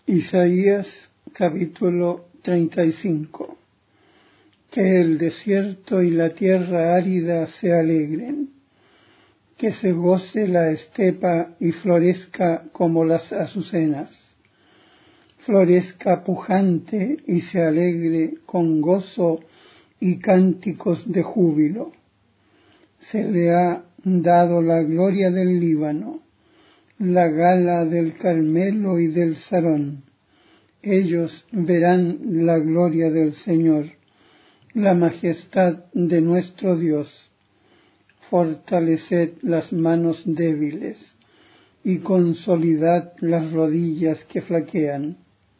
Isaías capítulo 35. Que el desierto y la tierra árida se alegren, que se goce la estepa y florezca como las azucenas, florezca pujante y se alegre con gozo y cánticos de júbilo. Se le ha dado la gloria del Líbano, la gala del Carmelo y del Sarón. Ellos verán la gloria del Señor, la majestad de nuestro Dios. Fortaleced las manos débiles y consolidad las rodillas que flaquean.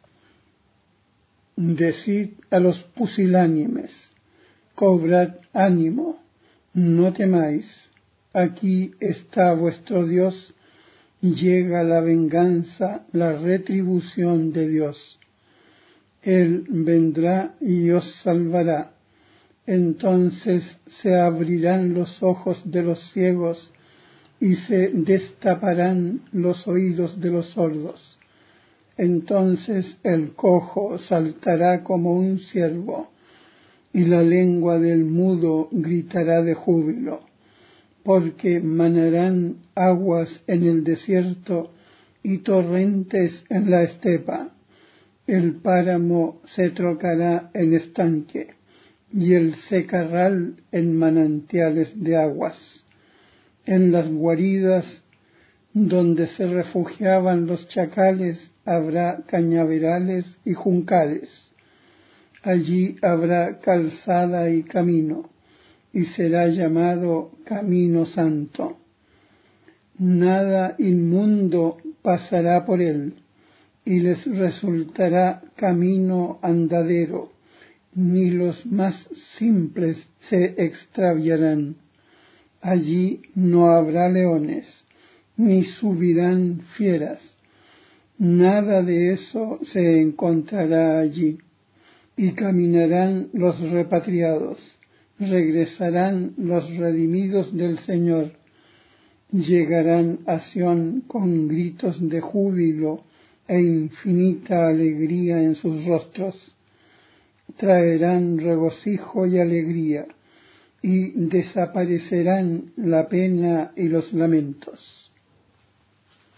Decid a los pusilánimes, cobrad ánimo, no temáis, aquí está vuestro Dios, llega la venganza, la retribución de Dios. Él vendrá y os salvará. Entonces se abrirán los ojos de los ciegos y se destaparán los oídos de los sordos. Entonces el cojo saltará como un ciervo y la lengua del mudo gritará de júbilo, porque manarán aguas en el desierto y torrentes en la estepa. El páramo se trocará en estanque y el secarral en manantiales de aguas. En las guaridas donde se refugiaban los chacales habrá cañaverales y juncales. Allí habrá calzada y camino, y será llamado Camino Santo. Nada inmundo pasará por él, y les resultará camino andadero, ni los más simples se extraviarán. Allí no habrá leones, ni subirán fieras. Nada de eso se encontrará allí, y caminarán los repatriados. Regresarán los redimidos del Señor, llegarán a Sión con gritos de júbilo e infinita alegría en sus rostros. Traerán regocijo y alegría, y desaparecerán la pena y los lamentos.